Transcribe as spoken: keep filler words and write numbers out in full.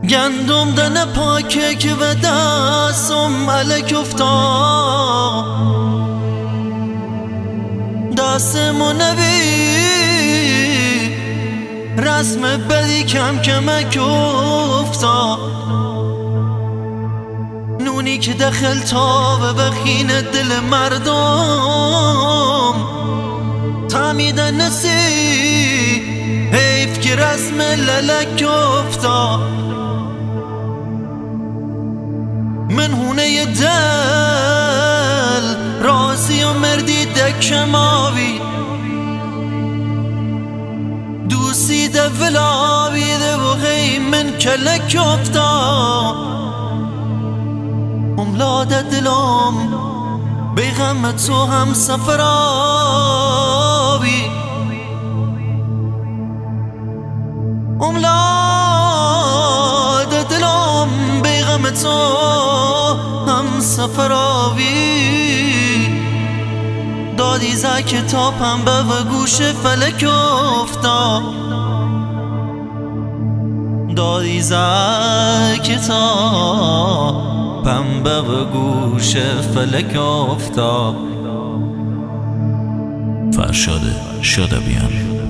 گندم دن پاکه که و دستم علک افتاد، دستمو نبی رسم بدی کم کمک افتاد، نونی که دخل تابه بخین دل مردم تعمیدن نسی حیف که رسم للک افتاد. من هونه دل رازی و مردی دکماوی دوستی دفلاوی ده و غی من کلک افتاد. املاد دلم بیغم تو هم سفراوی، املاد دلم بیغم تو هم سفراوی، دادی زک تا پنبه و گوش فلک افتاد، دادی زک تا پنبه و گوش فلک افتاد. فرشاد شادبیان.